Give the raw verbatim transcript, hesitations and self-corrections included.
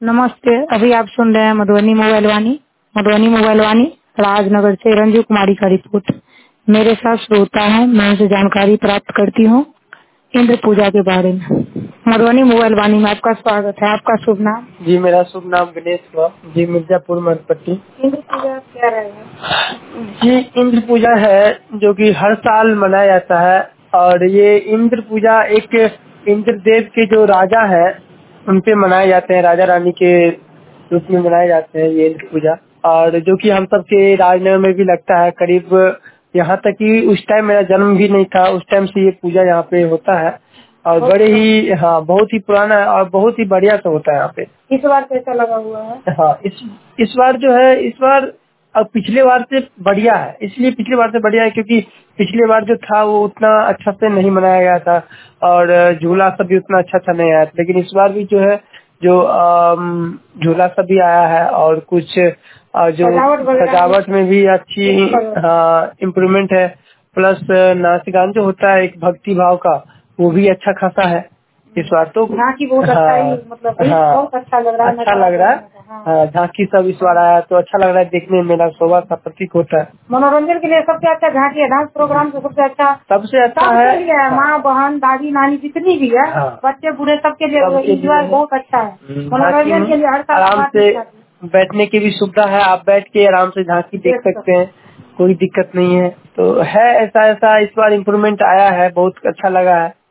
नमस्ते। अभी आप सुन रहे हैं मधुबनी मोबाइल वाणी मधुबनी मोबाइल वाणी राजनगर से रंजू कुमारी का रिपोर्ट। मेरे साथ श्रोता है, मैं उनसे जानकारी प्राप्त करती हूँ इंद्र पूजा के बारे में। मधुबनी मोबाइल वाणी में आपका स्वागत है। आपका शुभ नाम? जी, मेरा शुभ नाम गणेश हुआ जी, मिर्जापुर मधुपट्टी। इंद्र पूजा क्या रहेगा? जी, इंद्र पूजा है जो कि हर साल मनाया जाता है और ये इंद्र पूजा एक इंद्र देव के जो राजा है उनपे मनाए जाते हैं, राजा रानी के रूप में मनाए जाते हैं ये इंद्र पूजा। और जो कि हम सब के राजनगर में भी लगता है करीब, यहाँ तक कि उस टाइम मेरा जन्म भी नहीं था, उस टाइम से ये पूजा यहाँ पे होता है और बड़े ही हाँ बहुत ही पुराना है और बहुत ही बढ़िया से होता है यहाँ पे। इस बार कैसा लगा हुआ है? हाँ, इस इस बार जो है इस बार अब पिछले बार से बढ़िया है, इसलिए पिछले बार से बढ़िया है क्योंकि पिछले बार जो था वो उतना अच्छा से नहीं मनाया गया था और झूला सब भी उतना अच्छा अच्छा नहीं आया था। लेकिन इस बार भी जो है जो अम, झूला सब भी आया है और कुछ अ, जो सजावट में भी अच्छी हाँ इम्प्रूवमेंट है। प्लस नाच गान जो होता है एक भक्ति भाव का वो भी अच्छा खासा है इस बार तो। झांकी बहुत हाँ, अच्छा ही मतलब हाँ, बहुत अच्छा लग रहा है। अच्छा लग रहा है। हाँ, झांकी सब इस बार आया तो अच्छा लग रहा है देखने में, मेरा शोभा का प्रतीक होता है। मनोरंजन के लिए सबसे अच्छा झांकी है। डांस प्रोग्राम तो सबसे अच्छा सबसे अच्छा सबके है। लिए है। माँ बहन दादी नानी जितनी भी है, हाँ, बच्चे बूढ़े सबके लिए सबके लिए एंजॉय है। बहुत अच्छा है। हम्म, मनोरंजन के लिए हर साल आराम बात से नहीं आती। बैठने की भी सुविधा है, आप बैठ के आराम से झांकी देख देख सकते हैं, कोई दिक्कत नहीं है। तो है ऐसा ऐसा इस बार इम्प्रूवमेंट आया है, बहुत अच्छा लगा है।